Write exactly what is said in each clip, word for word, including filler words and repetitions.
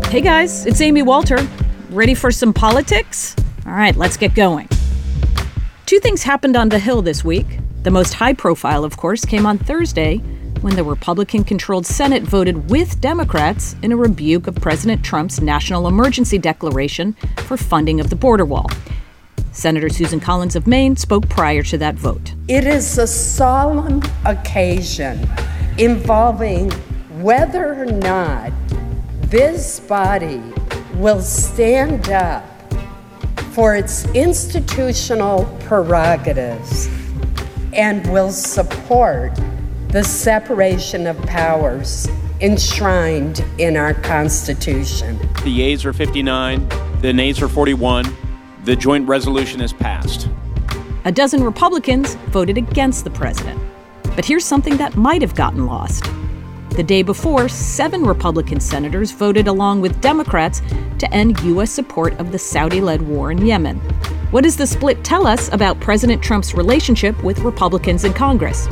Hey guys, it's Amy Walter. Ready for some politics? All right, let's get going. Two things happened on the Hill this week. The most high profile, of course, came on Thursday when the Republican-controlled Senate voted with Democrats in a rebuke of President Trump's national emergency declaration for funding of the border wall. Senator Susan Collins of Maine spoke prior to that vote. It is a solemn occasion involving whether or not this body will stand up for its institutional prerogatives and will support the separation of powers enshrined in our Constitution. The yeas are fifty-nine, the nays are forty-one. The joint resolution is passed. A dozen Republicans voted against the president. But here's something that might have gotten lost. The day before, seven Republican senators voted along with Democrats to end U S support of the Saudi-led war in Yemen. What does the split tell us about President Trump's relationship with Republicans in Congress?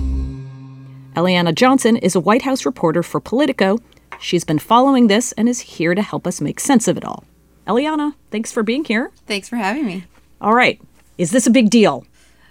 Eliana Johnson is a White House reporter for Politico. She's been following this and is here to help us make sense of it all. Eliana, thanks for being here. Thanks for having me. All right. Is this a big deal?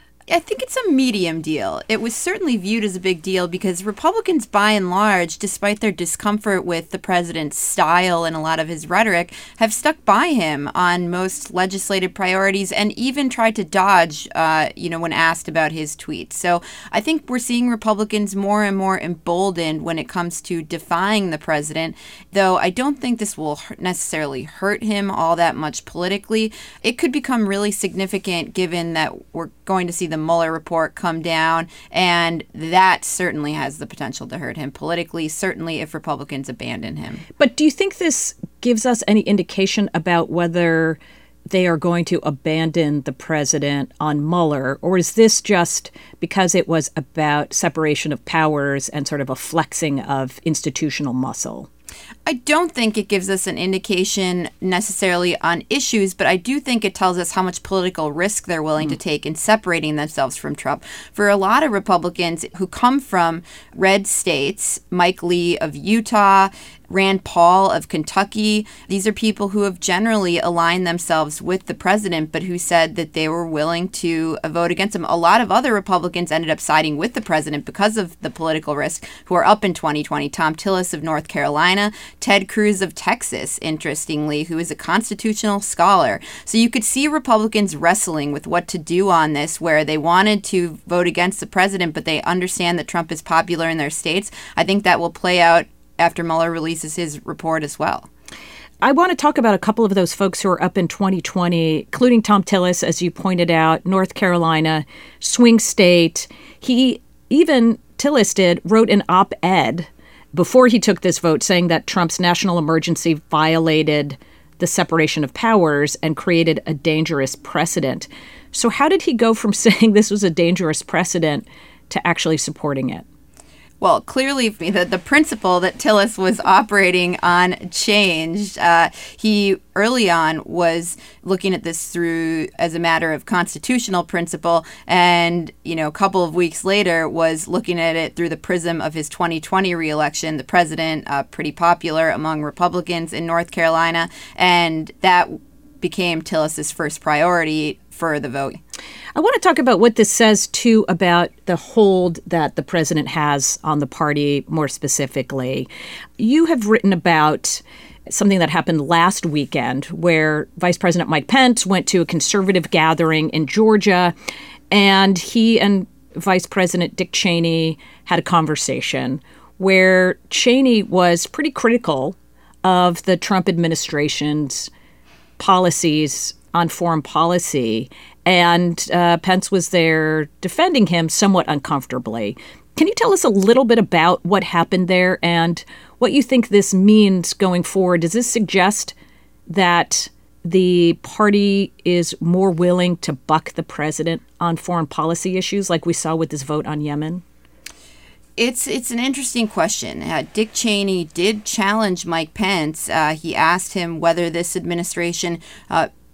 I think it's a medium deal. It was certainly viewed as a big deal because Republicans, by and large, despite their discomfort with the president's style and a lot of his rhetoric, have stuck by him on most legislative priorities and even tried to dodge, uh, you know, when asked about his tweets. So I think we're seeing Republicans more and more emboldened when it comes to defying the president, though I don't think this will necessarily hurt him all that much politically. It could become really significant given that we're going to see the Mueller report come down, and that certainly has the potential to hurt him politically, certainly if Republicans abandon him. But do you think this gives us any indication about whether they are going to abandon the president on Mueller, or is this just because it was about separation of powers and sort of a flexing of institutional muscle? I don't think it gives us an indication necessarily on issues, but I do think it tells us how much political risk they're willing mm. to take in separating themselves from Trump. For a lot of Republicans who come from red states, Mike Lee of Utah, Rand Paul of Kentucky, these are people who have generally aligned themselves with the president, but who said that they were willing to vote against him. A lot of other Republicans ended up siding with the president because of the political risk, who are up in twenty twenty. Tom Tillis of North Carolina, Ted Cruz of Texas, interestingly, who is a constitutional scholar. So you could see Republicans wrestling with what to do on this, where they wanted to vote against the president, but they understand that Trump is popular in their states. I think that will play out after Mueller releases his report as well. I want to talk about a couple of those folks who are up in twenty twenty, including Tom Tillis, as you pointed out, North Carolina, swing state. He even, Tillis did, wrote an op-ed before he took this vote saying that Trump's national emergency violated the separation of powers and created a dangerous precedent. So how did he go from saying this was a dangerous precedent to actually supporting it? Well, clearly the, the principle that Tillis was operating on changed. Uh, he early on was looking at this through as a matter of constitutional principle, and you know, a couple of weeks later was looking at it through the prism of his twenty twenty reelection. The president, uh, pretty popular among Republicans in North Carolina, and that became Tillis's first priority for the vote. I want to talk about what this says, too, about the hold that the president has on the party more specifically. You have written about something that happened last weekend where Vice President Mike Pence went to a conservative gathering in Georgia, and he and Vice President Dick Cheney had a conversation where Cheney was pretty critical of the Trump administration's policies on foreign policy, and uh, Pence was there defending him somewhat uncomfortably. Can you tell us a little bit about what happened there and what you think this means going forward? Does this suggest that the party is more willing to buck the president on foreign policy issues like we saw with this vote on Yemen? It's it's an interesting question. Uh, Dick Cheney did challenge Mike Pence. Uh, he asked him whether this administration uh,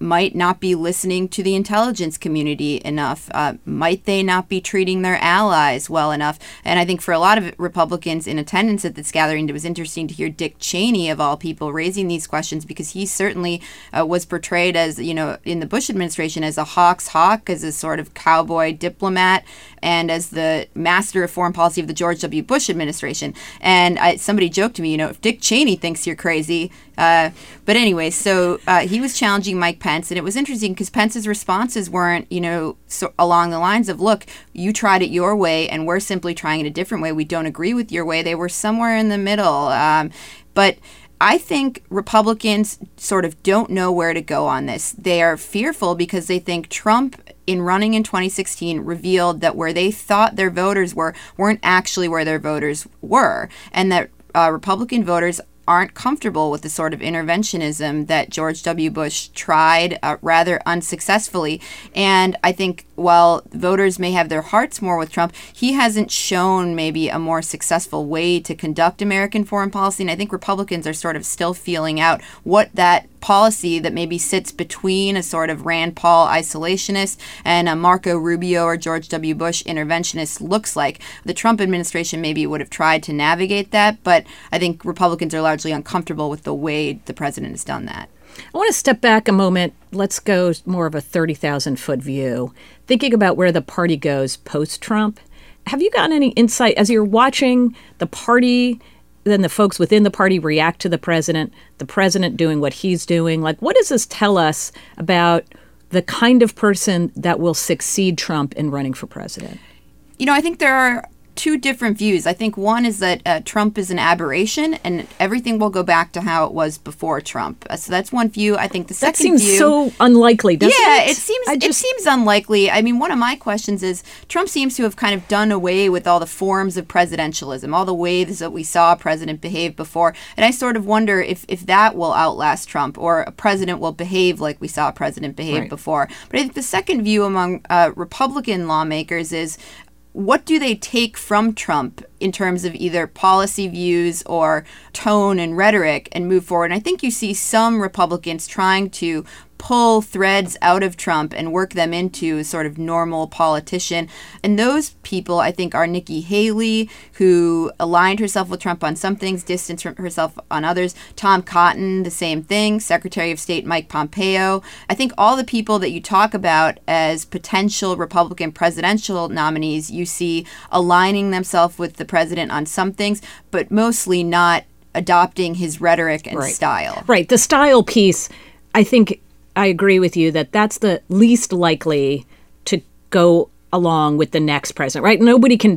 might not be listening to the intelligence community enough. Uh, might they not be treating their allies well enough? And I think for a lot of Republicans in attendance at this gathering, it was interesting to hear Dick Cheney, of all people, raising these questions, because he certainly uh, was portrayed as, you know, in the Bush administration as a hawk's hawk, as a sort of cowboy diplomat, and as the master of foreign policy of the George W. Bush administration. And I, somebody joked to me, you know, if Dick Cheney thinks you're crazy. Uh, but anyway, so uh, he was challenging Mike Pence, and it was interesting because Pence's responses weren't, you know, so along the lines of, look, you tried it your way, and we're simply trying it a different way. We don't agree with your way. They were somewhere in the middle. Um, but I think Republicans sort of don't know where to go on this. They are fearful because they think Trump, in running in twenty sixteen, revealed that where they thought their voters were weren't actually where their voters were, and that uh, Republican voters aren't comfortable with the sort of interventionism that George W. Bush tried uh, rather unsuccessfully. And I think while voters may have their hearts more with Trump, he hasn't shown maybe a more successful way to conduct American foreign policy. And I think Republicans are sort of still feeling out what that policy that maybe sits between a sort of Rand Paul isolationist and a Marco Rubio or George W. Bush interventionist looks like. The Trump administration maybe would have tried to navigate that, but I think Republicans are largely uncomfortable with the way the president has done that. I want to step back a moment. Let's go more of a thirty thousand foot view, thinking about where the party goes post-Trump. Have you gotten any insight as you're watching the party, then the folks within the party react to the president, the president doing what he's doing? Like, what does this tell us about the kind of person that will succeed Trump in running for president? You know, I think there are two different views. I think one is that uh, Trump is an aberration and everything will go back to how it was before Trump. Uh, so that's one view. I think the second that seems view, so unlikely, doesn't yeah, it? it seems I just, it seems unlikely. I mean, one of my questions is Trump seems to have kind of done away with all the forms of presidentialism, all the ways that we saw a president behave before. And I sort of wonder if, if that will outlast Trump, or a president will behave like we saw a president behave right. before. But I think the second view among uh, Republican lawmakers is, what do they take from Trump in terms of either policy views or tone and rhetoric and move forward? And I think you see some Republicans trying to pull threads out of Trump and work them into a sort of normal politician. And those people, I think, are Nikki Haley, who aligned herself with Trump on some things, distanced herself on others. Tom Cotton, the same thing. Secretary of State Mike Pompeo. I think all the people that you talk about as potential Republican presidential nominees, you see aligning themselves with the president on some things, but mostly not adopting his rhetoric and right. style. Right. The style piece, I think I agree with you that that's the least likely to go along with the next president, right? Nobody can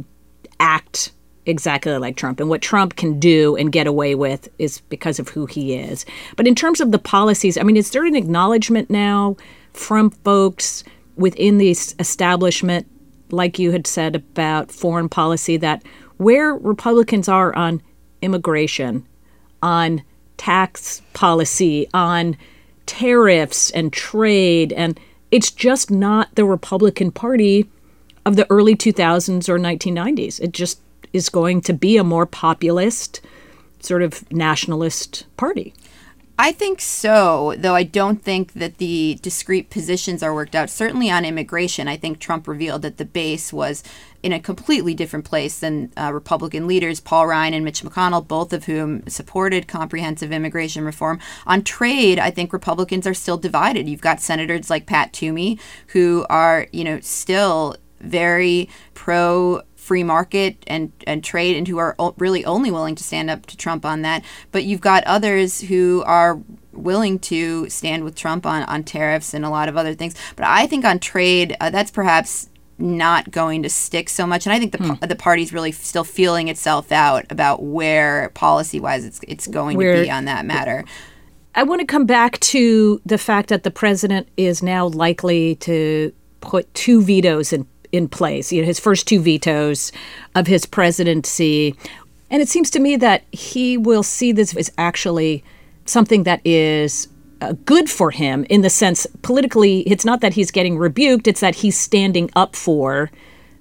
act exactly like Trump. And what Trump can do and get away with is because of who he is. But in terms of the policies, I mean, is there an acknowledgement now from folks within the establishment, like you had said about foreign policy, that where Republicans are on immigration, on tax policy, on tariffs and trade, and it's just not the Republican Party of the early two thousands or nineteen nineties. It just is going to be a more populist, sort of nationalist party. I think so, though I don't think that the discrete positions are worked out. Certainly on immigration, I think Trump revealed that the base was in a completely different place than uh, Republican leaders, Paul Ryan and Mitch McConnell, both of whom supported comprehensive immigration reform. On trade, I think Republicans are still divided. You've got senators like Pat Toomey, who are, you know, still very pro free market and, and trade, and who are o- really only willing to stand up to Trump on that. But you've got others who are willing to stand with Trump on, on tariffs and a lot of other things. But I think on trade, uh, that's perhaps not going to stick so much. And I think the hmm. the party's really still feeling itself out about where policy-wise it's, it's going where, to be on that matter. I want to come back to the fact that the president is now likely to put two vetoes in in place, you know, his first two vetoes of his presidency. And it seems to me that he will see this as actually something that is uh, good for him in the sense politically, it's not that he's getting rebuked, it's that he's standing up for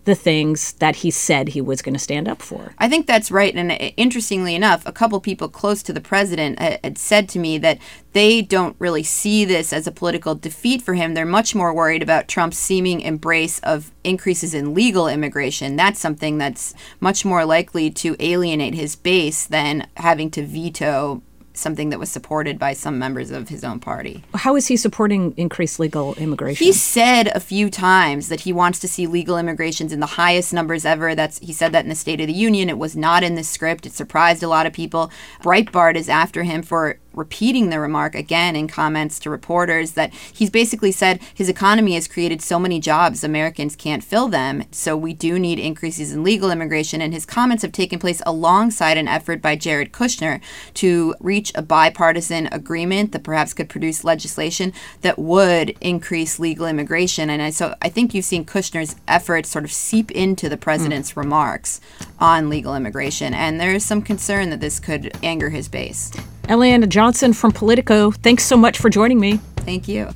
the things that he said he was going to stand up for. I think that's right. And interestingly enough, a couple people close to the president had said to me that they don't really see this as a political defeat for him. They're much more worried about Trump's seeming embrace of increases in legal immigration. That's something that's much more likely to alienate his base than having to veto something that was supported by some members of his own party. How is he supporting increased legal immigration? He said a few times that he wants to see legal immigrations in the highest numbers ever. That's he said that in the State of the Union. It was not in the script. It surprised a lot of people. Breitbart is after him for repeating the remark again in comments to reporters that he's basically said his economy has created so many jobs, Americans can't fill them. So we do need increases in legal immigration. And his comments have taken place alongside an effort by Jared Kushner to reach a bipartisan agreement that perhaps could produce legislation that would increase legal immigration. And I, so I think you've seen Kushner's efforts sort of seep into the president's mm. remarks on legal immigration. And there is some concern that this could anger his base. Eliana Johnson from Politico, thanks so much for joining me. Thank you.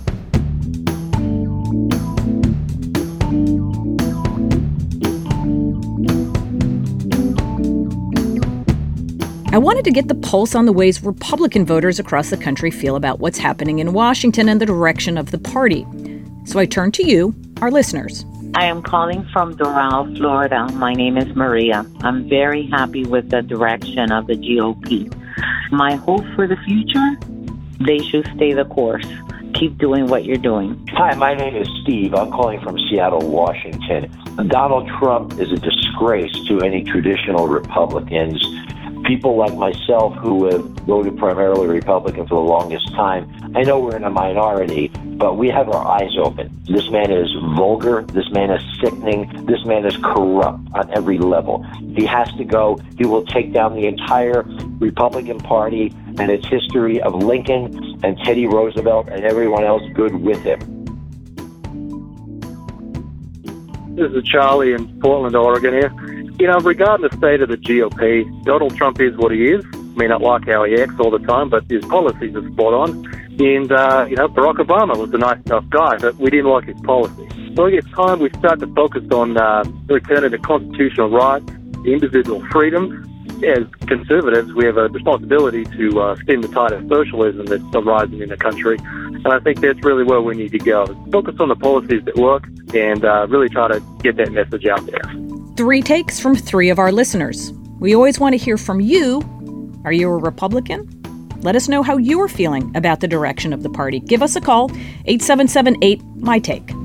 I wanted to get the pulse on the ways Republican voters across the country feel about what's happening in Washington and the direction of the party. So I turned to you, our listeners. I am calling from Doral, Florida. My name is Maria. I'm very happy with the direction of the G O P. My hope for the future, they should stay the course. Keep doing what you're doing. Hi, my name is Steve. I'm calling from Seattle, Washington. Donald Trump is a disgrace to any traditional Republicans. People like myself who have voted primarily Republican for the longest time, I know we're in a minority, but we have our eyes open. This man is vulgar. This man is sickening. This man is corrupt on every level. He has to go. He will take down the entire Republican Party and its history of Lincoln and Teddy Roosevelt and everyone else good with him. This is Charlie in Portland, Oregon here. You know, regarding the state of the G O P, Donald Trump is what he is. I may not like how he acts all the time, but his policies are spot on. And, uh, you know, Barack Obama was a nice, tough guy, but we didn't like his policy. So I guess it's time we start to focus on uh, returning to constitutional rights, individual freedoms. As conservatives, we have a responsibility to uh, stem the tide of socialism that's arising in the country. And I think that's really where we need to go. Focus on the policies that work and uh, really try to get that message out there. Three takes from three of our listeners. We always want to hear from you. Are you a Republican? Let us know how you're feeling about the direction of the party. Give us a call, eight seven seven eight, M Y T A K E.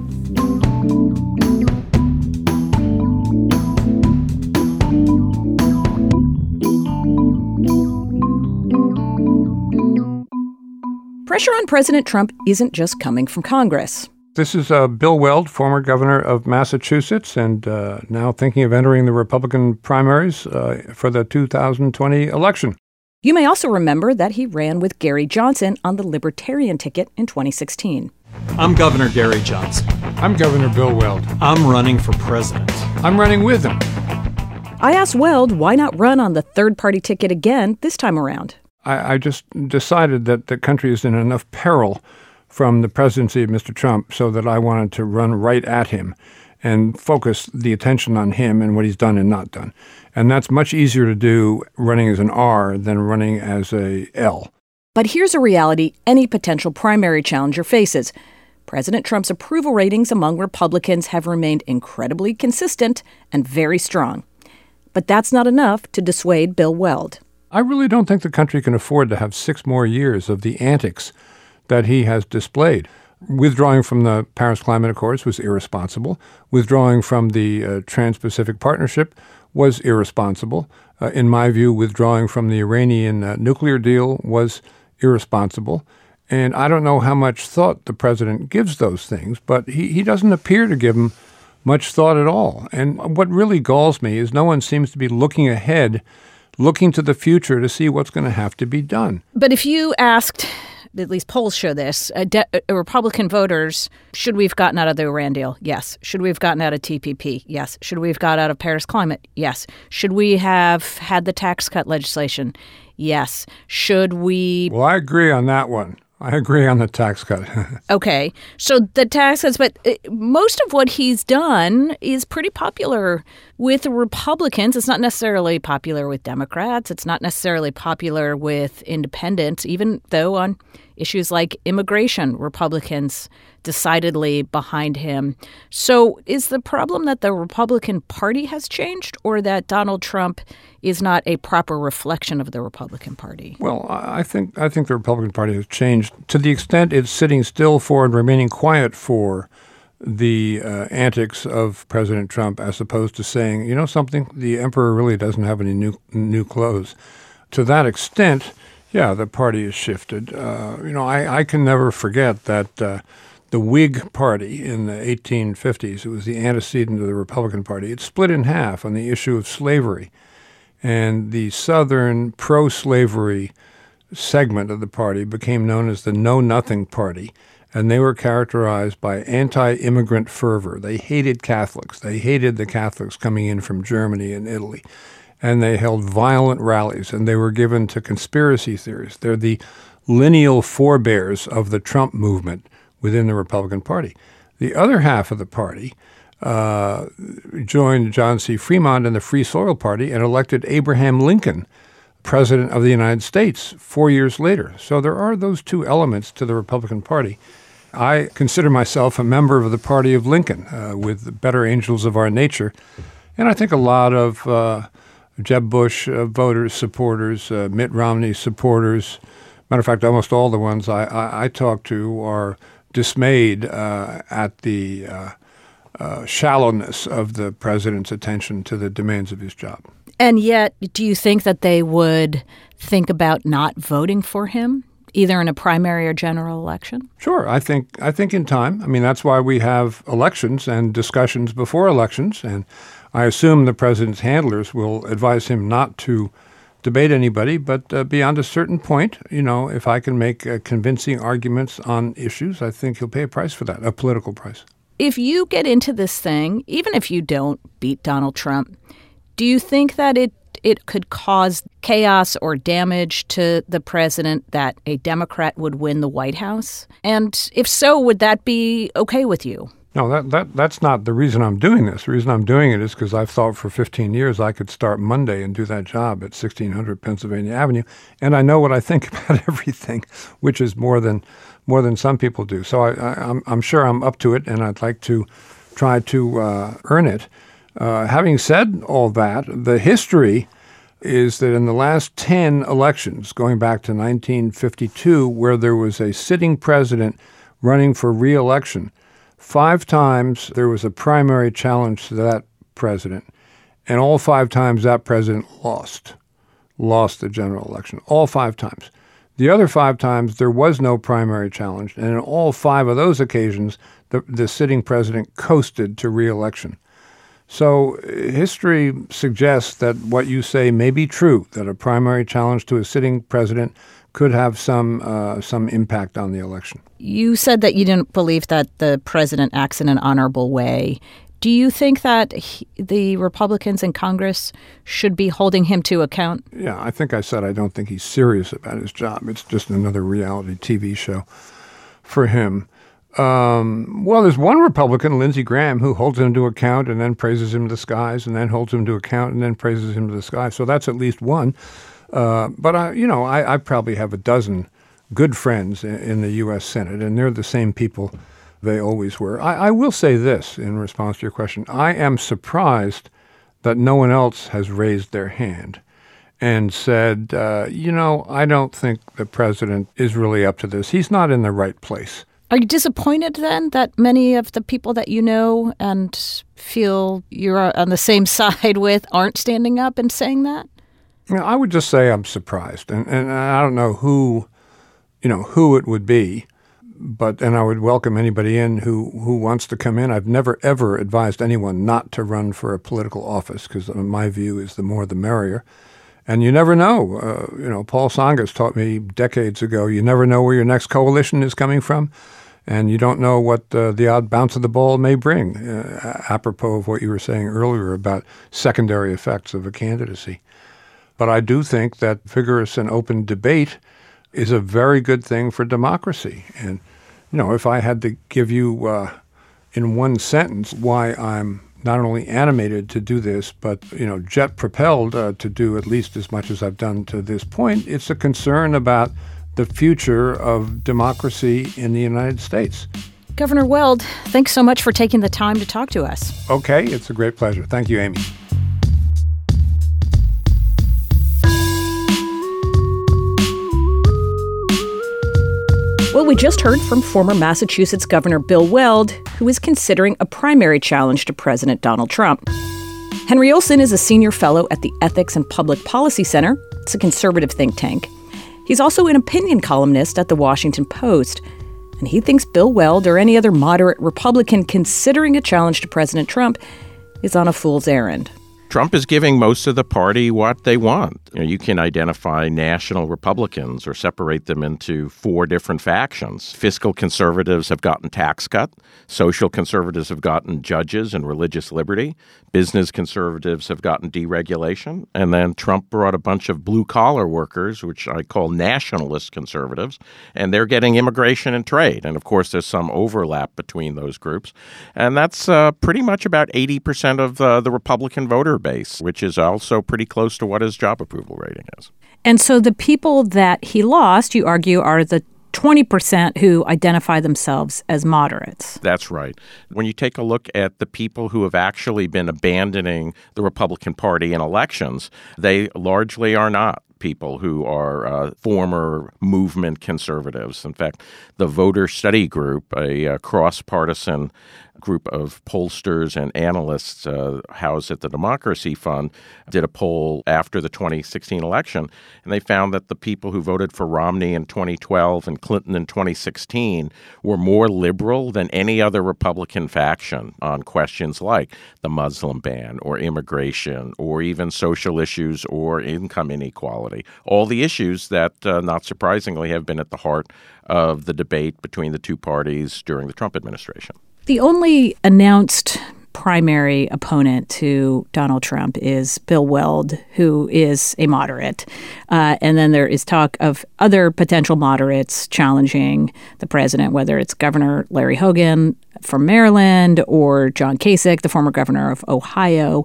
Pressure on President Trump isn't just coming from Congress. This is uh, Bill Weld, former governor of Massachusetts, and uh, now thinking of entering the Republican primaries uh, for the two thousand twenty election. You may also remember that he ran with Gary Johnson on the Libertarian ticket in twenty sixteen. I'm Governor Gary Johnson. I'm Governor Bill Weld. I'm running for president. I'm running with him. I asked Weld why not run on the third-party ticket again this time around. I, I just decided that the country is in enough peril from the presidency of Mister Trump so that I wanted to run right at him and focus the attention on him and what he's done and not done. And that's much easier to do running as an R than running as a L. But here's a reality any potential primary challenger faces. President Trump's approval ratings among Republicans have remained incredibly consistent and very strong. But that's not enough to dissuade Bill Weld. I really don't think the country can afford to have six more years of the antics that he has displayed. Withdrawing from the Paris Climate Accords was irresponsible. Withdrawing from the uh, Trans-Pacific Partnership was irresponsible. Uh, in my view, withdrawing from the Iranian uh, nuclear deal was irresponsible. And I don't know how much thought the president gives those things, but he, he doesn't appear to give them much thought at all. And what really galls me is no one seems to be looking ahead, looking to the future to see what's going to have to be done. But if you asked, at least polls show this, uh, de- uh, Republican voters, should we have gotten out of the Iran deal? Yes. Should we have gotten out of T P P? Yes. Should we have got out of Paris Climate? Yes. Should we have had the tax cut legislation? Yes. Should we... Well, I agree on that one. I agree on the tax cut. Okay. So the tax cuts, but most of what he's done is pretty popular with Republicans. It's not necessarily popular with Democrats. It's not necessarily popular with independents, even though on issues like immigration, Republicans decidedly behind him. So is the problem that the Republican Party has changed, or that Donald Trump is not a proper reflection of the Republican Party? Well, I think I think the Republican Party has changed to the extent it's sitting still for and remaining quiet for the uh, antics of President Trump, as opposed to saying, you know something, the emperor really doesn't have any new new clothes. To that extent, yeah, the party has shifted. Uh, you know, I, I can never forget that uh, the Whig Party in the eighteen fifties, it was the antecedent of the Republican Party, it split in half on the issue of slavery. And the Southern pro-slavery segment of the party became known as the Know Nothing Party. And they were characterized by anti-immigrant fervor. They hated Catholics. They hated the Catholics coming in from Germany and Italy. And they held violent rallies, and they were given to conspiracy theories. They're the lineal forebears of the Trump movement within the Republican Party. The other half of the party uh, joined John C. Fremont and the Free Soil Party and elected Abraham Lincoln president of the United States four years later. So there are those two elements to the Republican Party. I consider myself a member of the party of Lincoln, uh, with the better angels of our nature. And I think a lot of uh, Jeb Bush uh, voters, supporters, uh, Mitt Romney supporters, matter of fact, almost all the ones I, I, I talk to are dismayed uh, at the uh, uh, shallowness of the president's attention to the demands of his job. And yet, do you think that they would think about not voting for him, either in a primary or general election? Sure. I think I think in time. I mean, that's why we have elections and discussions before elections. And I assume the president's handlers will advise him not to debate anybody, but uh, beyond a certain point, you know, if I can make uh, convincing arguments on issues, I think he'll pay a price for that, a political price. If you get into this thing, even if you don't beat Donald Trump, do you think that it it could cause chaos or damage to the president that a Democrat would win the White House? And if so, would that be okay with you? No, that, that that's not the reason I'm doing this. The reason I'm doing it is because I've thought for fifteen years I could start Monday and do that job at sixteen hundred Pennsylvania Avenue, and I know what I think about everything, which is more than more than some people do. So I, I, I'm I'm sure I'm up to it, and I'd like to try to uh, earn it. Uh, having said all that, the history is that in the last ten elections, going back to nineteen fifty-two, where there was a sitting president running for re-election, five times there was a primary challenge to that president, and all five times that president lost, lost the general election, all five times. The other five times there was no primary challenge, and in all five of those occasions, the, the sitting president coasted to re-election. So history suggests that what you say may be true, that a primary challenge to a sitting president could have some uh, some impact on the election. You said that you didn't believe that the president acts in an honorable way. Do you think that he, the Republicans in Congress should be holding him to account? Yeah, I think I said I don't think he's serious about his job. It's just another reality T V show for him. Um, well, there's one Republican, Lindsey Graham, who holds him to account and then praises him to the skies, and then holds him to account and then praises him to the skies. So that's at least one. Uh, but, I, you know, I, I probably have a dozen good friends in, in the U S Senate, and they're the same people they always were. I, I will say this in response to your question. I am surprised that no one else has raised their hand and said, uh, you know, I don't think the president is really up to this. He's not in the right place. Are you disappointed then that many of the people that you know and feel you're on the same side with aren't standing up and saying that? You know, I would just say I'm surprised, and, and I don't know who, you know, who it would be, but and I would welcome anybody in who, who wants to come in. I've never, ever advised anyone not to run for a political office because my view is the more the merrier. And you never know. Uh, you know, Paul Tsongas taught me decades ago, you never know where your next coalition is coming from, and you don't know what uh, the odd bounce of the ball may bring, uh, apropos of what you were saying earlier about secondary effects of a candidacy. But I do think that vigorous and open debate is a very good thing for democracy. And, you know, if I had to give you uh, in one sentence why I'm not only animated to do this, but, you know, jet-propelled uh, to do at least as much as I've done to this point, it's a concern about the future of democracy in the United States. Governor Weld, thanks so much for taking the time to talk to us. Okay, it's a great pleasure. Thank you, Amy. Well, we just heard from former Massachusetts Governor Bill Weld, who is considering a primary challenge to President Donald Trump. Henry Olsen is a senior fellow at the Ethics and Public Policy Center. It's a conservative think tank. He's also an opinion columnist at The Washington Post. And he thinks Bill Weld or any other moderate Republican considering a challenge to President Trump is on a fool's errand. Trump is giving most of the party what they want. You know, you can identify national Republicans or separate them into four different factions. Fiscal conservatives have gotten tax cut. Social conservatives have gotten judges and religious liberty. Business conservatives have gotten deregulation. And then Trump brought a bunch of blue-collar workers, which I call nationalist conservatives, and they're getting immigration and trade. And, of course, there's some overlap between those groups. And that's uh, pretty much about eighty percent of uh, the Republican voter base, which is also pretty close to what his job approval rating is. And so the people that he lost, you argue, are the twenty percent who identify themselves as moderates. That's right. When you take a look at the people who have actually been abandoning the Republican Party in elections, they largely are not people who are uh, former movement conservatives. In fact, the Voter Study Group, a, a cross-partisan group of pollsters and analysts uh, housed at the Democracy Fund, did a poll after the twenty sixteen election, and they found that the people who voted for Romney in twenty twelve and Clinton in twenty sixteen were more liberal than any other Republican faction on questions like the Muslim ban or immigration or even social issues or income inequality, all the issues that, uh, not surprisingly, have been at the heart of the debate between the two parties during the Trump administration. The only announced primary opponent to Donald Trump is Bill Weld, who is a moderate. Uh, and then there is talk of other potential moderates challenging the president, whether it's Governor Larry Hogan from Maryland or John Kasich, the former governor of Ohio.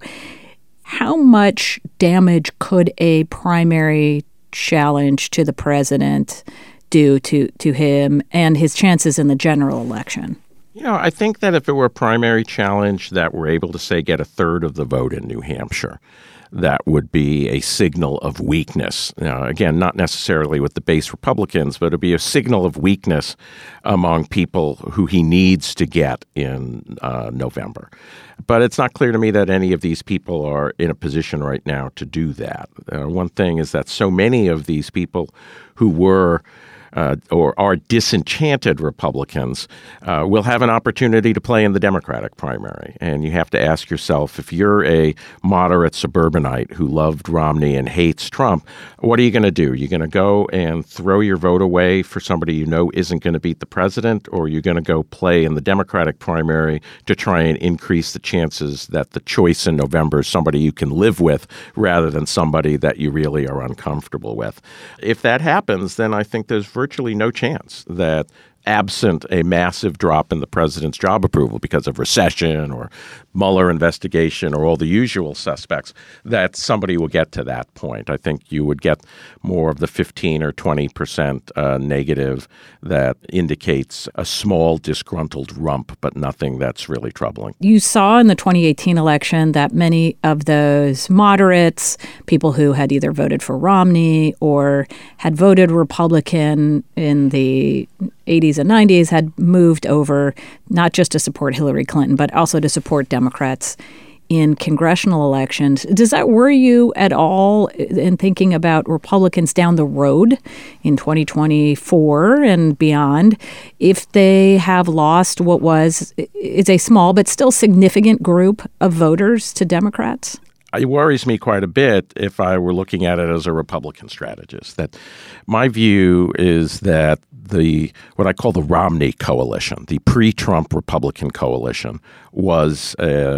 How much damage could a primary challenge to the president do to, to him and his chances in the general election? You know, I think that if it were a primary challenge that we're able to, say, get a third of the vote in New Hampshire, that would be a signal of weakness. Now, again, not necessarily with the base Republicans, but it would be a signal of weakness among people who he needs to get in uh, November. But it's not clear to me that any of these people are in a position right now to do that. Uh, one thing is that so many of these people who were Uh, or are disenchanted Republicans uh, will have an opportunity to play in the Democratic primary. And you have to ask yourself, if you're a moderate suburbanite who loved Romney and hates Trump, what are you going to do? You're going to go and throw your vote away for somebody you know isn't going to beat the president, or you're going to go play in the Democratic primary to try and increase the chances that the choice in November is somebody you can live with rather than somebody that you really are uncomfortable with. If that happens, then I think there's virtually no chance that, absent a massive drop in the president's job approval because of recession or Mueller investigation or all the usual suspects, that somebody will get to that point. I think you would get more of the fifteen or twenty percent uh, negative that indicates a small disgruntled rump, but nothing that's really troubling. You saw in the twenty eighteen election that many of those moderates, people who had either voted for Romney or had voted Republican in the eighties and nineties, had moved over not just to support Hillary Clinton, but also to support Democrats in congressional elections. Does that worry you at all in thinking about Republicans down the road in twenty twenty-four and beyond, if they have lost what was is a small but still significant group of voters to Democrats? It worries me quite a bit if I were looking at it as a Republican strategist. That my view is that the what I call the Romney coalition, the pre-Trump Republican coalition, was uh,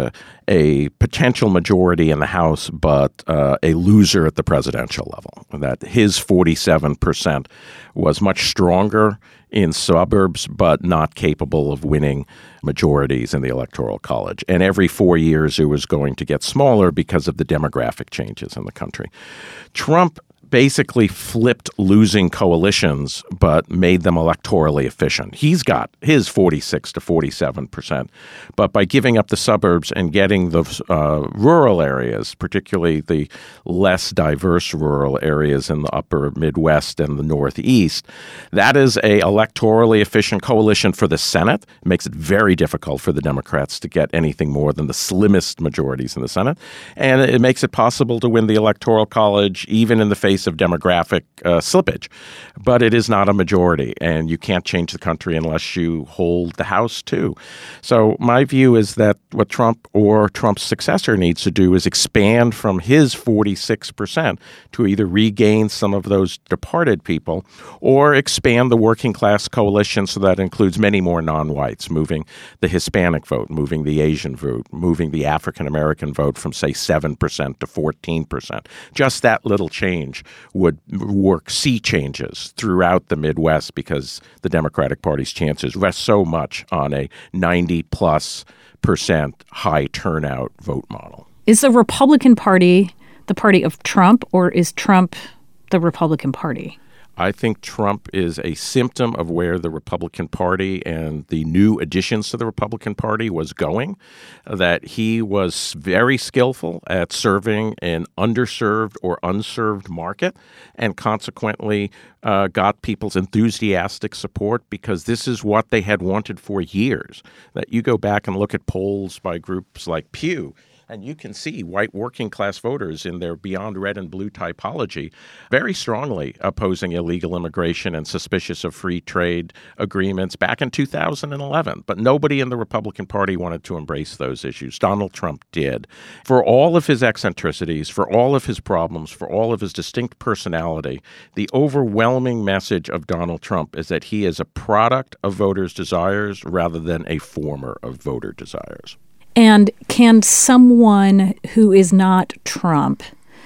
a potential majority in the House, but uh, a loser at the presidential level. That his forty-seven percent was much stronger in suburbs, but not capable of winning majorities in the Electoral College. And every four years, it was going to get smaller because of the demographic changes in the country. Trump basically flipped losing coalitions, but made them electorally efficient. He's got his forty-six to forty-seven percent, but by giving up the suburbs and getting the uh, rural areas, particularly the less diverse rural areas in the upper Midwest and the Northeast, that is a electorally efficient coalition for the Senate. It makes it very difficult for the Democrats to get anything more than the slimmest majorities in the Senate, and it makes it possible to win the Electoral College even in the face of demographic uh, slippage. But it is not a majority, and you can't change the country unless you hold the House, too. So my view is that what Trump or Trump's successor needs to do is expand from his forty-six percent to either regain some of those departed people or expand the working class coalition so that includes many more non-whites, moving the Hispanic vote, moving the Asian vote, moving the African-American vote from, say, seven percent to fourteen percent. Just that little change would work sea changes throughout the Midwest because the Democratic Party's chances rest so much on a ninety plus percent high turnout vote model. Is the Republican Party the party of Trump, or is Trump the Republican Party? I think Trump is a symptom of where the Republican Party and the new additions to the Republican Party was going, that he was very skillful at serving an underserved or unserved market and consequently uh, got people's enthusiastic support because this is what they had wanted for years. That you go back and look at polls by groups like Pew, and you can see white working class voters in their beyond red and blue typology very strongly opposing illegal immigration and suspicious of free trade agreements back in two thousand eleven. But nobody in the Republican Party wanted to embrace those issues. Donald Trump did. For all of his eccentricities, for all of his problems, for all of his distinct personality, the overwhelming message of Donald Trump is that he is a product of voters' desires rather than a former of voter desires. And can someone who is not Trump,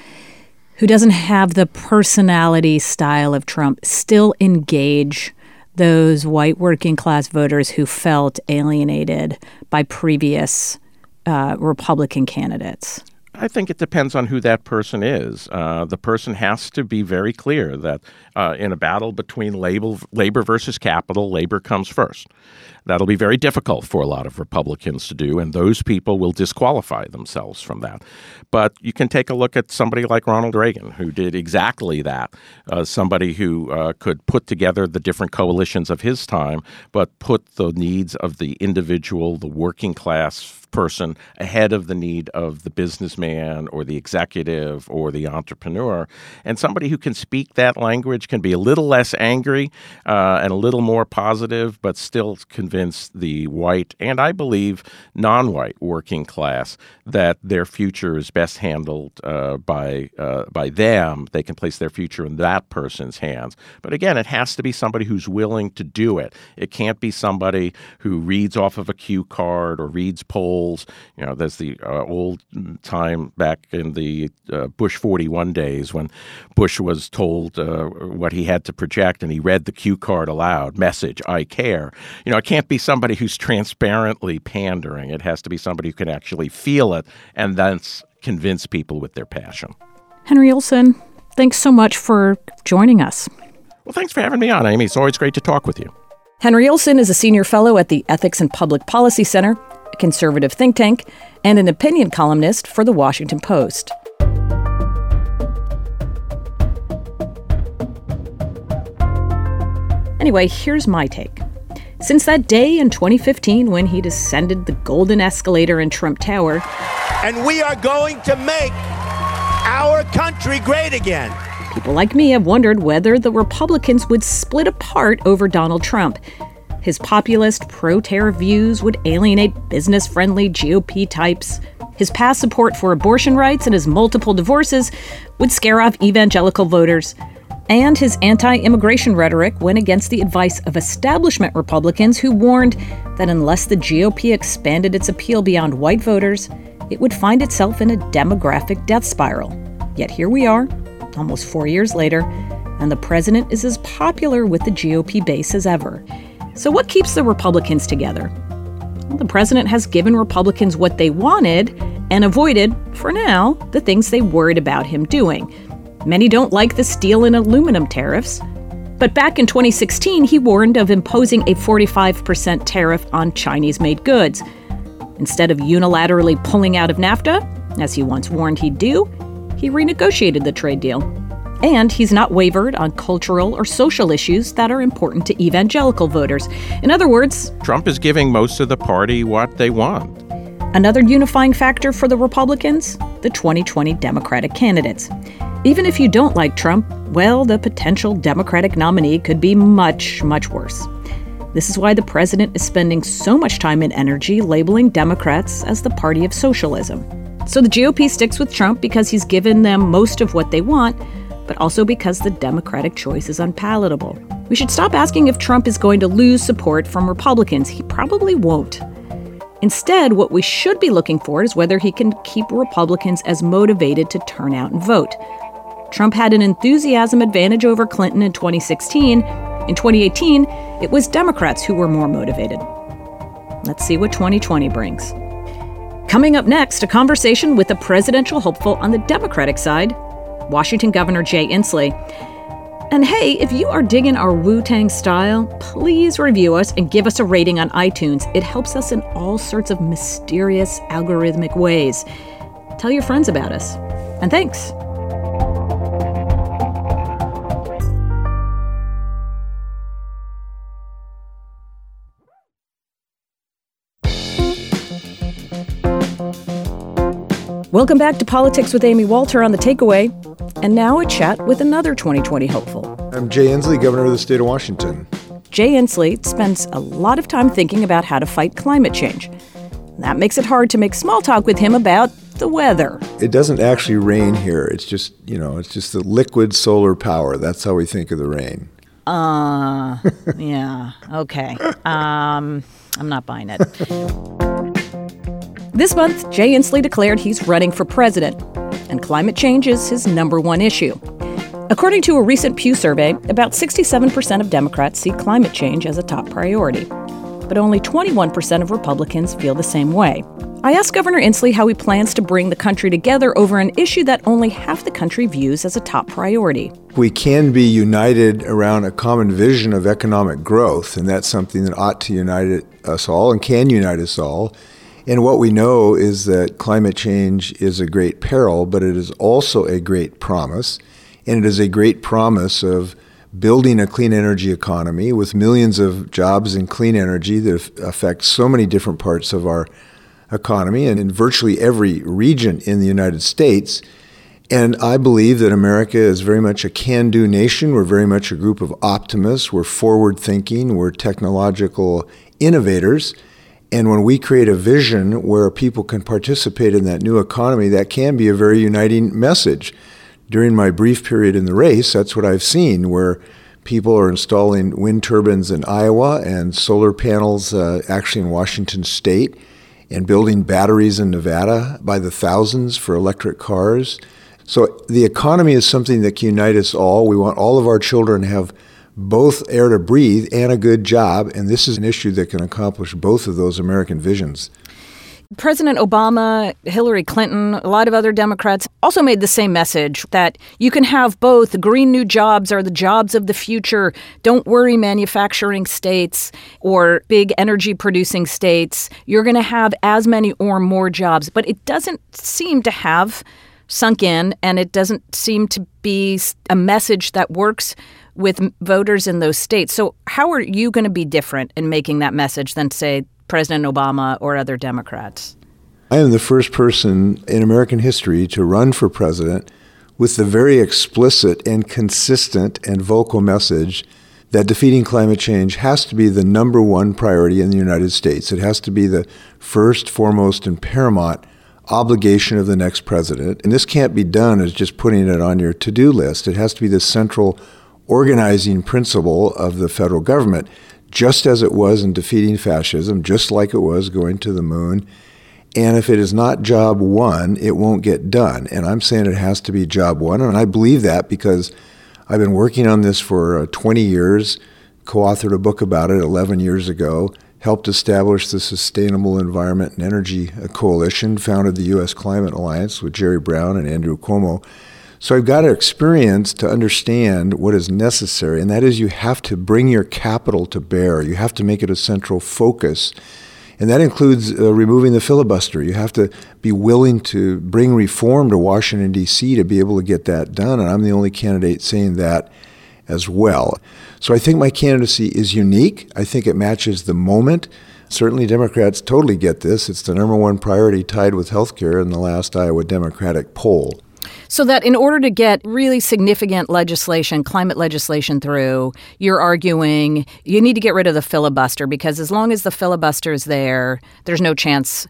who doesn't have the personality style of Trump, still engage those white working class voters who felt alienated by previous uh, Republican candidates? I think it depends on who that person is. Uh, the person has to be very clear that uh, in a battle between labor, labor versus capital, labor comes first. That'll be very difficult for a lot of Republicans to do, and those people will disqualify themselves from that. But you can take a look at somebody like Ronald Reagan, who did exactly that, uh, somebody who uh, could put together the different coalitions of his time, but put the needs of the individual, the working class person ahead of the need of the businessman or the executive or the entrepreneur. And somebody who can speak that language can be a little less angry uh, and a little more positive, but still convince the white and I believe non-white working class that their future is best handled uh, by uh, by them. They can place their future in that person's hands. But again, it has to be somebody who's willing to do it. It can't be somebody who reads off of a cue card or reads polls. You know, there's the uh, old time back in the uh, Bush forty-one days when Bush was told uh, what he had to project and he read the cue card aloud, message, I care. You know, it can't be somebody who's transparently pandering. It has to be somebody who can actually feel it and then convince people with their passion. Henry Olsen, thanks so much for joining us. Well, thanks for having me on, Amy. It's always great to talk with you. Henry Olsen is a senior fellow at the Ethics and Public Policy Center, a conservative think tank, and an opinion columnist for The Washington Post. Anyway, here's my take. Since that day in twenty fifteen when he descended the golden escalator in Trump Tower, and we are going to make our country great again. People like me have wondered whether the Republicans would split apart over Donald Trump. His populist, pro-terror views would alienate business-friendly G O P types. His past support for abortion rights and his multiple divorces would scare off evangelical voters. And his anti-immigration rhetoric went against the advice of establishment Republicans who warned that unless the G O P expanded its appeal beyond white voters, it would find itself in a demographic death spiral. Yet here we are, almost four years later, and the president is as popular with the G O P base as ever. So what keeps the Republicans together? Well, the president has given Republicans what they wanted and avoided, for now, the things they worried about him doing. Many don't like the steel and aluminum tariffs, but back in twenty sixteen, he warned of imposing a forty-five percent tariff on Chinese-made goods. Instead of unilaterally pulling out of NAFTA, as he once warned he'd do, he renegotiated the trade deal. And he's not wavered on cultural or social issues that are important to evangelical voters. In other words, Trump is giving most of the party what they want. Another unifying factor for the Republicans, the twenty twenty Democratic candidates. Even if you don't like Trump, well, the potential Democratic nominee could be much, much worse. This is why the president is spending so much time and energy labeling Democrats as the party of socialism. So the G O P sticks with Trump because he's given them most of what they want, but also because the Democratic choice is unpalatable. We should stop asking if Trump is going to lose support from Republicans. He probably won't. Instead, what we should be looking for is whether he can keep Republicans as motivated to turn out and vote. Trump had an enthusiasm advantage over Clinton in twenty sixteen. In twenty eighteen, it was Democrats who were more motivated. Let's see what twenty twenty brings. Coming up next, a conversation with a presidential hopeful on the Democratic side, Washington Governor Jay Inslee. And hey, if you are digging our Wu-Tang style, please review us and give us a rating on iTunes. It helps us in all sorts of mysterious algorithmic ways. Tell your friends about us. And thanks. Welcome back to Politics with Amy Walter on The Takeaway. And now a chat with another twenty twenty hopeful. I'm Jay Inslee, Governor of the state of Washington. Jay Inslee spends a lot of time thinking about how to fight climate change. That makes it hard to make small talk with him about the weather. It doesn't actually rain here. It's just, you know, it's just the liquid solar power. That's how we think of the rain. Uh, yeah, okay. Um, I'm not buying it. This month, Jay Inslee declared he's running for president, and climate change is his number one issue. According to a recent Pew survey, about sixty-seven percent of Democrats see climate change as a top priority, but only twenty-one percent of Republicans feel the same way. I asked Governor Inslee how he plans to bring the country together over an issue that only half the country views as a top priority. We can be united around a common vision of economic growth, and that's something that ought to unite us all and can unite us all. And what we know is that climate change is a great peril, but it is also a great promise. And it is a great promise of building a clean energy economy with millions of jobs in clean energy that affect so many different parts of our economy and in virtually every region in the United States. And I believe that America is very much a can-do nation. We're very much a group of optimists. We're forward-thinking. We're technological innovators. And when we create a vision where people can participate in that new economy, that can be a very uniting message. During my brief period in the race, that's what I've seen, where people are installing wind turbines in Iowa and solar panels uh, actually in Washington State, and building batteries in Nevada by the thousands for electric cars. So the economy is something that can unite us all. We want all of our children to have both air to breathe and a good job, and this is an issue that can accomplish both of those American visions. President Obama, Hillary Clinton, a lot of other Democrats also made the same message that you can have both. Green new jobs are the jobs of the future. Don't worry, manufacturing states or big energy producing states. You're going to have as many or more jobs. But it doesn't seem to have sunk in, and it doesn't seem to be a message that works with voters in those states. So how are you going to be different in making that message than, say, President Obama or other Democrats? I am the first person in American history to run for president with the very explicit and consistent and vocal message that defeating climate change has to be the number one priority in the United States. It has to be the first, foremost, and paramount obligation of the next president. And this can't be done as just putting it on your to-do list. It has to be the central organizing principle of the federal government, just as it was in defeating fascism, just like it was going to the moon. And if it is not job one, it won't get done. And I'm saying it has to be job one. And I believe that because I've been working on this for uh, twenty years, co-authored a book about it eleven years ago, helped establish the Sustainable Environment and Energy Coalition, founded the U S Climate Alliance with Jerry Brown and Andrew Cuomo. So I've got experience to understand what is necessary, and that is you have to bring your capital to bear. You have to make it a central focus. And that includes uh, removing the filibuster. You have to be willing to bring reform to Washington, D C to be able to get that done. And I'm the only candidate saying that as well. So I think my candidacy is unique. I think it matches the moment. Certainly Democrats totally get this. It's the number one priority, tied with health care in the last Iowa Democratic poll. So that in order to get really significant legislation, climate legislation through, you're arguing you need to get rid of the filibuster, because as long as the filibuster is there, there's no chance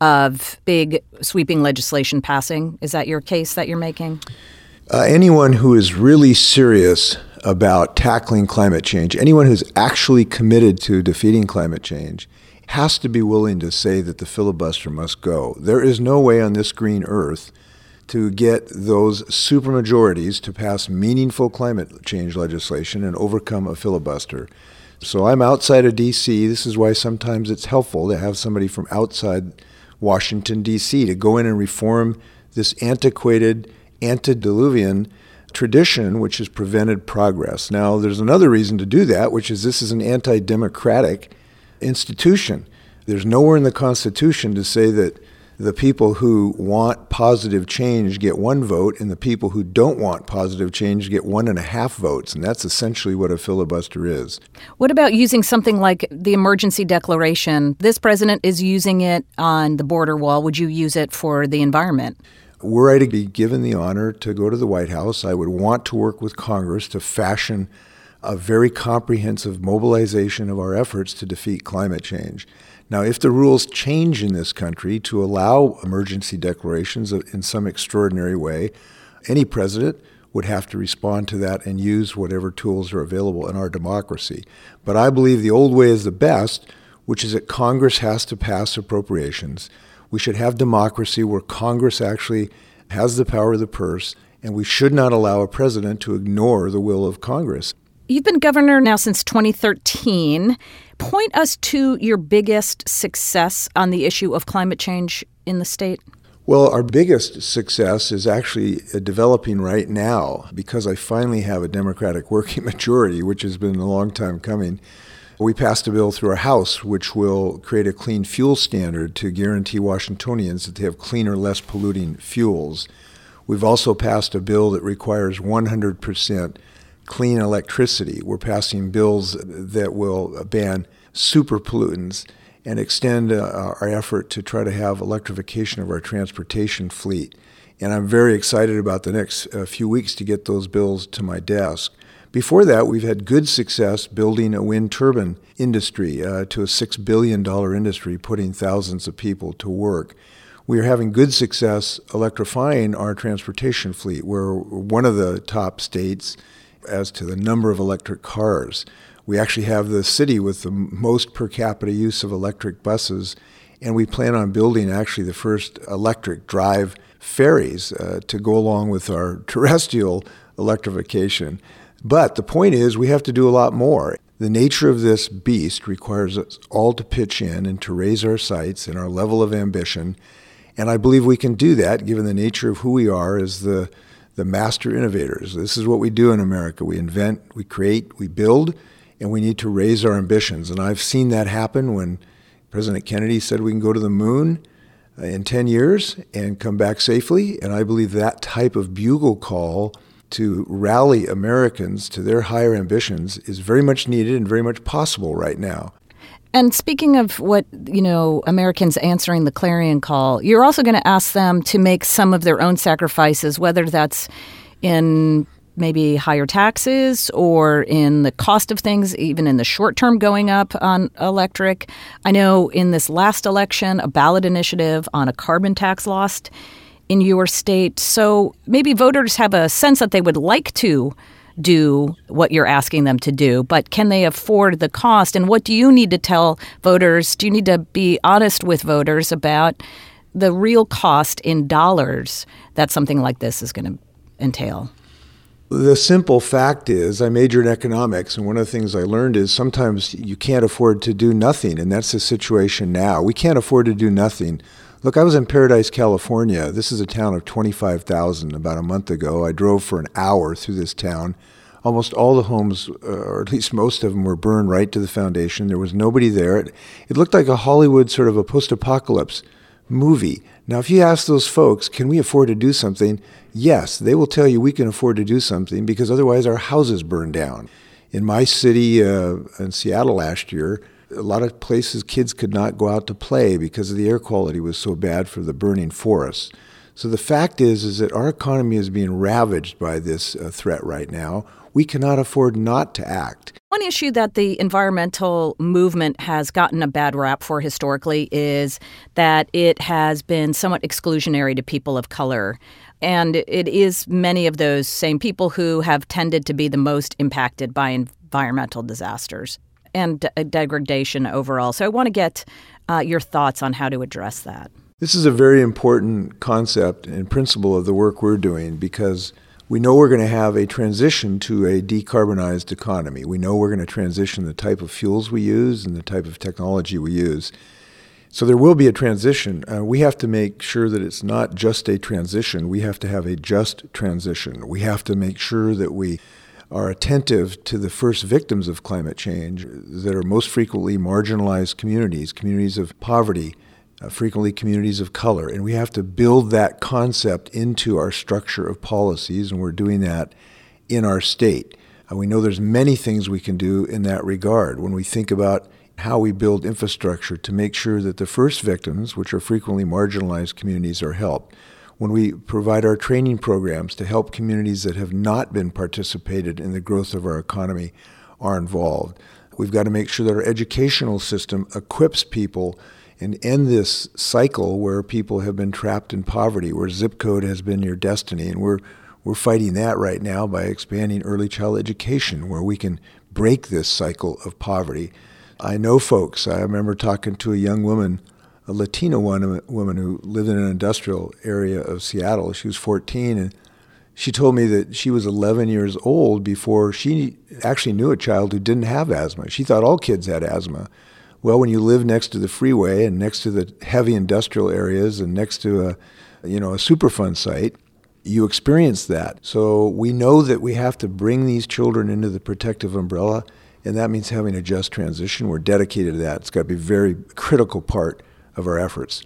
of big sweeping legislation passing. Is that your case that you're making? Uh, anyone who is really serious about tackling climate change, anyone who's actually committed to defeating climate change, has to be willing to say that the filibuster must go. There is no way on this green earth to get those supermajorities to pass meaningful climate change legislation and overcome a filibuster. So I'm outside of D C. This is why sometimes it's helpful to have somebody from outside Washington, D C to go in and reform this antiquated, antediluvian tradition which has prevented progress. Now, there's another reason to do that, which is this is an anti-democratic institution. There's nowhere in the Constitution to say that the people who want positive change get one vote and the people who don't want positive change get one and a half votes. And that's essentially what a filibuster is. What about using something like the emergency declaration? This president is using it on the border wall. Would you use it for the environment? Were I to be given the honor to go to the White House, I would want to work with Congress to fashion a very comprehensive mobilization of our efforts to defeat climate change. Now, if the rules change in this country to allow emergency declarations in some extraordinary way, any president would have to respond to that and use whatever tools are available in our democracy. But I believe the old way is the best, which is that Congress has to pass appropriations. We should have democracy where Congress actually has the power of the purse, and we should not allow a president to ignore the will of Congress. You've been governor now since twenty thirteen. Point us to your biggest success on the issue of climate change in the state. Well, our biggest success is actually developing right now because I finally have a Democratic working majority, which has been a long time coming. We passed a bill through our House which will create a clean fuel standard to guarantee Washingtonians that they have cleaner, less polluting fuels. We've also passed a bill that requires one hundred percent clean electricity. We're passing bills that will ban super pollutants and extend uh, our effort to try to have electrification of our transportation fleet. And I'm very excited about the next uh, few weeks to get those bills to my desk. Before that, we've had good success building a wind turbine industry uh, to a six billion dollars industry, putting thousands of people to work. We are having good success electrifying our transportation fleet. We're one of the top states as to the number of electric cars. We actually have the city with the most per capita use of electric buses, and we plan on building actually the first electric drive ferries uh, to go along with our terrestrial electrification. But the point is we have to do a lot more. The nature of this beast requires us all to pitch in and to raise our sights and our level of ambition, and I believe we can do that given the nature of who we are as the the master innovators. This is what we do in America. We invent, we create, we build, and we need to raise our ambitions. And I've seen that happen when President Kennedy said we can go to the moon in ten years and come back safely. And I believe that type of bugle call to rally Americans to their higher ambitions is very much needed and very much possible right now. And speaking of what, you know, Americans answering the clarion call, you're also going to ask them to make some of their own sacrifices, whether that's in maybe higher taxes or in the cost of things, even in the short term going up on electric. I know in this last election, a ballot initiative on a carbon tax lost in your state. So maybe voters have a sense that they would like to do what you're asking them to do, but can they afford the cost? And what do you need to tell voters? Do you need to be honest with voters about the real cost in dollars that something like this is going to entail? The simple fact is, I majored in economics, and one of the things I learned is sometimes you can't afford to do nothing, and that's the situation now. We can't afford to do nothing. Look, I was in Paradise, California. This is a town of twenty-five thousand about a month ago. I drove for an hour through this town. Almost all the homes, uh, or at least most of them, were burned right to the foundation. There was nobody there. It, it looked like a Hollywood sort of a post-apocalypse movie. Now, if you ask those folks, can we afford to do something? Yes, they will tell you we can afford to do something because otherwise our houses burn down. In my city, uh, in Seattle last year, a lot of places kids could not go out to play because of the air quality was so bad for the burning forests. So the fact is, is that our economy is being ravaged by this uh, threat right now. We cannot afford not to act. One issue that the environmental movement has gotten a bad rap for historically is that it has been somewhat exclusionary to people of color. And it is many of those same people who have tended to be the most impacted by environmental disasters and de- degradation overall. So I want to get uh, your thoughts on how to address that. This is a very important concept and principle of the work we're doing because we know we're going to have a transition to a decarbonized economy. We know we're going to transition the type of fuels we use and the type of technology we use. So there will be a transition. Uh, we have to make sure that it's not just a transition. We have to have a just transition. We have to make sure that we are attentive to the first victims of climate change that are most frequently marginalized communities, communities of poverty, Uh, frequently communities of color. And we have to build that concept into our structure of policies, and we're doing that in our state. Uh, we know there's many things we can do in that regard when we think about how we build infrastructure to make sure that the first victims, which are frequently marginalized communities, are helped. When we provide our training programs to help communities that have not been participated in the growth of our economy are involved. We've got to make sure that our educational system equips people and end this cycle where people have been trapped in poverty, where zip code has been your destiny. And we're we're fighting that right now by expanding early child education, where we can break this cycle of poverty. I know folks, I remember talking to a young woman, a Latina one, woman who lived in an industrial area of Seattle. She was fourteen, and she told me that she was eleven years old before she actually knew a child who didn't have asthma. She thought all kids had asthma. Well, when you live next to the freeway and next to the heavy industrial areas and next to a, you know, a Superfund site, you experience that. So we know that we have to bring these children into the protective umbrella, and that means having a just transition. We're dedicated to that. It's got to be a very critical part of our efforts.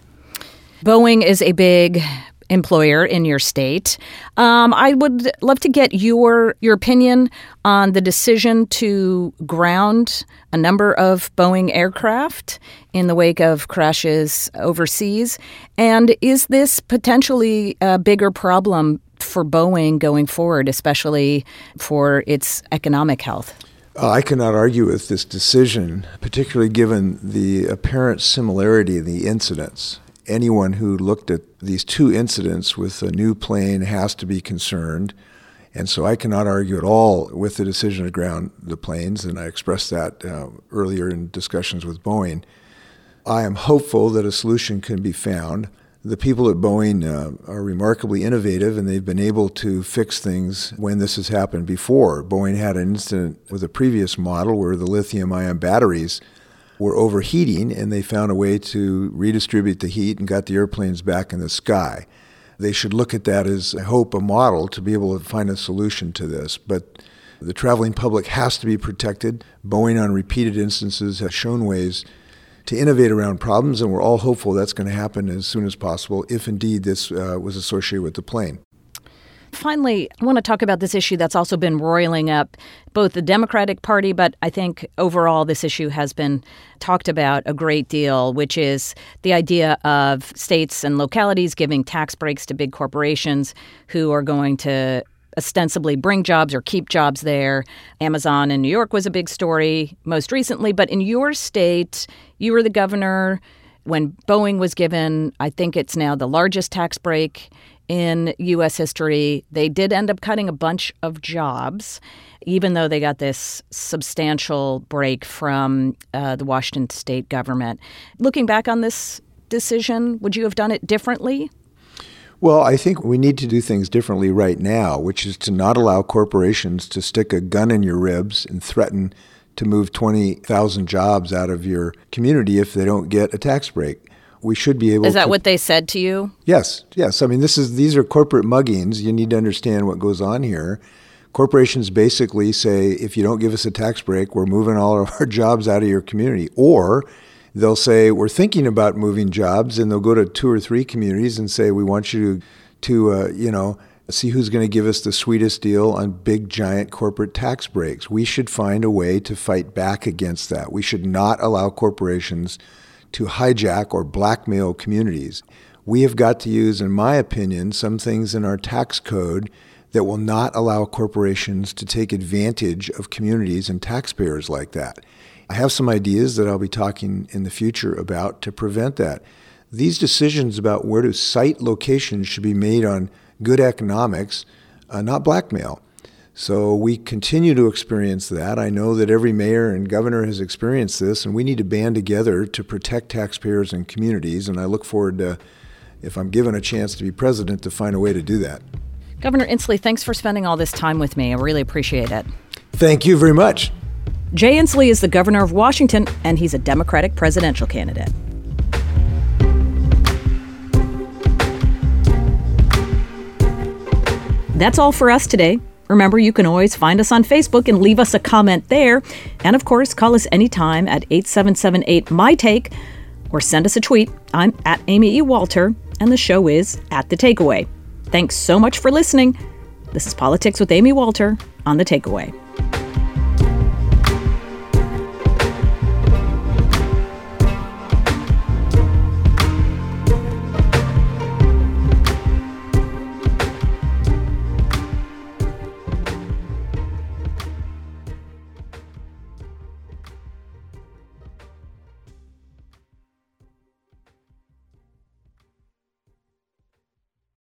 Boeing is a big employer in your state. Um, I would love to get your your opinion on the decision to ground a number of Boeing aircraft in the wake of crashes overseas. And is this potentially a bigger problem for Boeing going forward, especially for its economic health? Uh, I cannot argue with this decision, particularly given the apparent similarity in the incidents. Anyone who looked at these two incidents with a new plane has to be concerned. And so I cannot argue at all with the decision to ground the planes, and I expressed that uh, earlier in discussions with Boeing. I am hopeful that a solution can be found. The people at Boeing uh, are remarkably innovative, and they've been able to fix things when this has happened before. Boeing had an incident with a previous model where the lithium-ion batteries were overheating, and they found a way to redistribute the heat and got the airplanes back in the sky. They should look at that as, I hope, a model to be able to find a solution to this. But the traveling public has to be protected. Boeing, on repeated instances, has shown ways to innovate around problems, and we're all hopeful that's going to happen as soon as possible, if indeed this uh, was associated with the plane. Finally, I want to talk about this issue that's also been roiling up both the Democratic Party, but I think overall this issue has been talked about a great deal, which is the idea of states and localities giving tax breaks to big corporations who are going to ostensibly bring jobs or keep jobs there. Amazon in New York was a big story most recently, but in your state, you were the governor when Boeing was given, I think it's now the largest tax break in U S history. They did end up cutting a bunch of jobs, even though they got this substantial break from uh, the Washington state government. Looking back on this decision? Would you have done it differently? Well, I think we need to do things differently right now, which is to not allow corporations to stick a gun in your ribs and threaten to move twenty thousand jobs out of your community if they don't get a tax break. We should be able to... Is that to, what they said to you? Yes, yes. I mean, this is these are corporate muggings. You need to understand what goes on here. Corporations basically say, if you don't give us a tax break, we're moving all of our jobs out of your community. Or they'll say, we're thinking about moving jobs, and they'll go to two or three communities and say, we want you to, to uh, you know, see who's going to give us the sweetest deal on big, giant corporate tax breaks. We should find a way to fight back against that. We should not allow corporations to hijack or blackmail communities. We have got to use, in my opinion, some things in our tax code that will not allow corporations to take advantage of communities and taxpayers like that. I have some ideas that I'll be talking in the future about to prevent that. These decisions about where to site locations should be made on good economics, uh, not blackmail. So we continue to experience that. I know that every mayor and governor has experienced this, and we need to band together to protect taxpayers and communities, and I look forward to, if I'm given a chance to be president, to find a way to do that. Governor Inslee, thanks for spending all this time with me. I really appreciate it. Thank you very much. Jay Inslee is the governor of Washington, and he's a Democratic presidential candidate. That's all for us today. Remember, you can always find us on Facebook and leave us a comment there. And of course, call us anytime at eight seven seven eight, M Y Take or send us a tweet. I'm at Amy E. Walter, and the show is at The Takeaway. Thanks so much for listening. This is Politics with Amy Walter on The Takeaway.